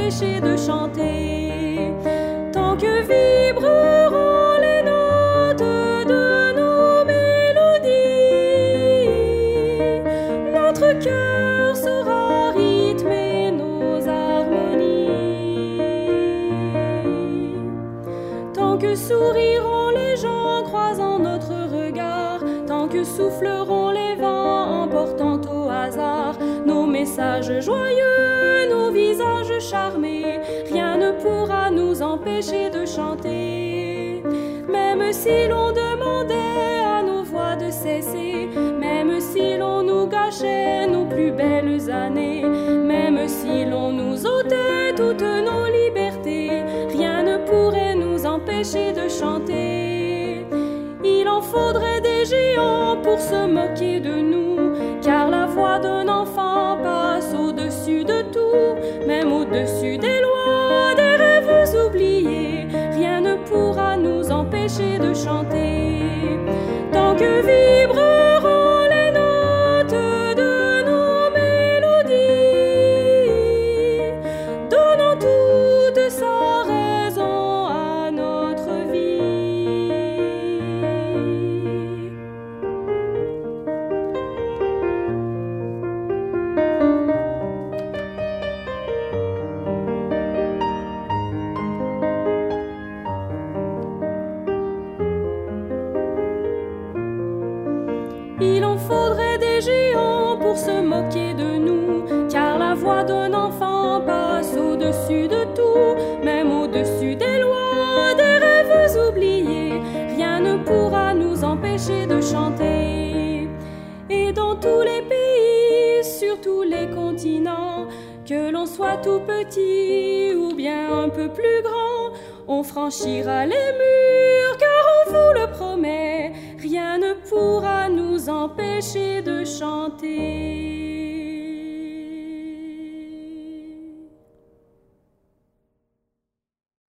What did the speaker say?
empêcher de chanter. Tant que vibreront les notes de nos mélodies, notre cœur saura rythmer nos harmonies. Tant que souriront les gens croisant notre regard, tant que souffleront les vents emportant au hasard nos messages joyeux, nos visages charmés, rien ne pourra nous empêcher de chanter. Même si l'on demandait à nos voix de cesser, même si l'on nous gâchait nos plus belles années, même si l'on nous ôtait toutes nos libertés, rien ne pourrait nous empêcher de chanter. Il en faudrait des géants pour se moquer de nous, car la voix d'un enfant passe au-dessus de tout, même au-dessus des lois, des rêves oubliés, rien ne pourra nous empêcher de chanter. Tant que vibreront les notes de nos mélodies, donnant toute sa raison à notre vie. Il en faudrait des géants pour se moquer de nous, car la voix d'un enfant passe au-dessus de tout, même au-dessus des lois, des rêves oubliés, rien ne pourra nous empêcher de chanter. Et dans tous les pays, sur tous les continents, que l'on soit tout petit ou bien un peu plus grand, on franchira les murs, car on vous le promet, rien ne pourra nous empêcher de chanter.